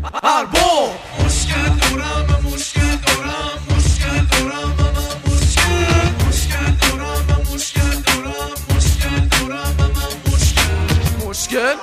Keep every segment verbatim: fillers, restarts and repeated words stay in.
ارباب مشکل دارم مشکل دارم مشکل دارم مشکل مشکل دارم مشکل دارم مشکل دارم مشکل مشکل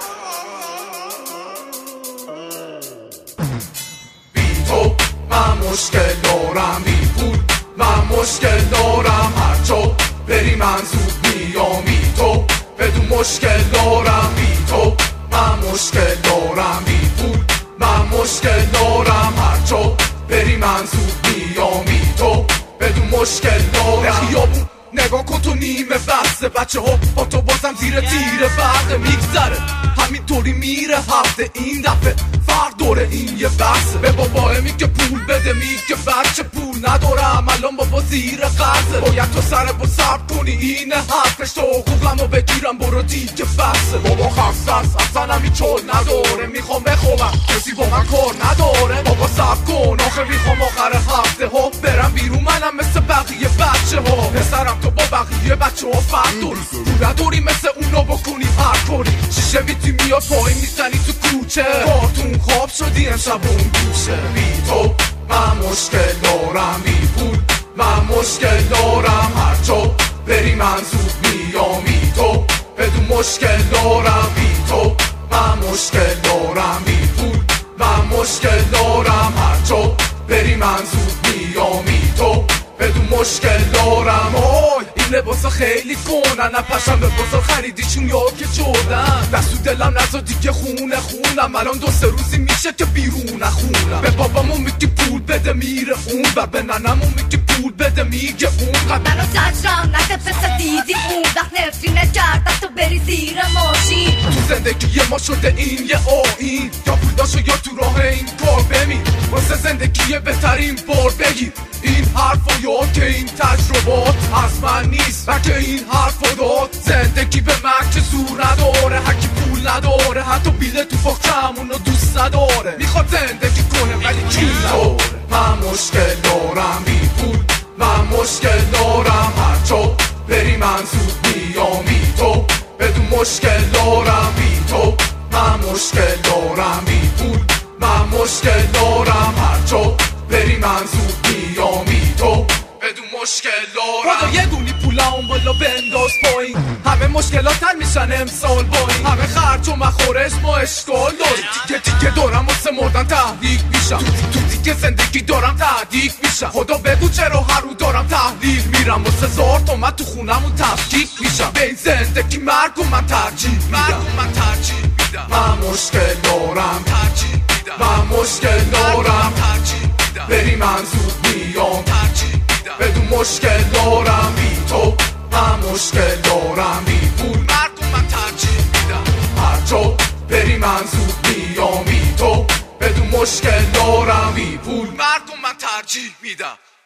بی تو من مشکل دارم، بی پول من مشکل دارم، هر جا بری من زود میام، بی تو بدون مشکل دارم، بی تو من مشکل دارم، بی پول من مشکل دارم، هر جا بری من زود میام، بی تو بدون مشکل دارم. خیابون نگاه کن تو نیمه بسته، بچه ها با تو بازم زیر تیره فرده میگذره، همینطوری میره هفته، این دفعه فرق داره، این یه بحثه. به بابا میگه پول بده، میگه بچه پول ندارم الان بابا زیر قرضه، باید تو سر با صبر کنی، اینه حرفش، تو حقوقمو بگیرم برو دیگه بسه. بابا خسته است اصلا همی چول نداره، میخوام بخوابم کسی با من کار نداره، بابا صبر کن آخه میخوام آخر هفته ها برم بیرون، منم مثل بقیه بچه ها، پسرم تو با بقیه بچه ها فرق داری، تو نداری مثل اونا بکنی هر کاری، شیشه بیتی میاد پایین میزنی تو کوچه، کارتون خواب شدی امشب اون گوشه. بی تو من مشکل دارم، بی پول من مشکل دارم، هر جا بری من زود میام، بی تو بدون مشکل دارم، بی تو من مشکل دارم، بی پول من مشکل دارم، هر جا بری من زود میام، بی تو بدون مشکل دارم. آی این لباسا خیلی کنن، نپشم به بازار خریدیشون یا که جردن، دست تو دلم نزا دیگه خونه خونم، الان دو سه روزی میشه که بیرون نخونم، به بابامون میگه پول بده میره اون و به ننمون میگه پول بده میگه اون، منو زجرم نده پس دیدی اون وقت نفرینه کرد تو بری زیر ماشین، تو زندگی ما شده این یه آیین، یا پول داشو یا تو راه این کار بمیر، واسه زندگی بهترین بار بگیر این حرفا یا که این تجربات از من نیست، بلکه این حرفا داد زندگی به من که زور نداره، هرکی پول نداره حتی بیله تو فاکچمونو دوست نداره، میخواد زندگی کنه ولی کی نداره. من مشکل دارم، بی پول من مشکل دارم، هر جا بری من زود میام، بی تو بدون مشکل دارم، بی تو من مشکل دارم، بی پول من مشکل دارم، هر جا بری من زود میام، بی تو بدون مشکل دارم. خدا یه دونی پولام بالا بنداز پایین، همه مشکلات حل میشن امسال با این، همه خرج و مخارج ما اشکال داریم، دیگه دیگه دارم واسه مردن تهدید میشم، تو دیگه زندگی دارم تهدید میشم، خدا بگو چرا هر رو دارم تحلیل میرم، واسه زار تا من تو خونمون تفکیک میشم، به این زندگی مرگ و من ترجیح میدم، من ترجیح میدم. من مشکل دارم ترجیح میدم، من مشکل دارم ترجیح میدم، بری من زود میام ترجیح میدم، بدون مشکل دارم، بی تو من مشکل دارم، بی پول مرگ و من ترجیح میدم، هر جا بری من زود میام، بی تو بدون مشکل دارم، بی پول مرگ و من ترجیح میدم.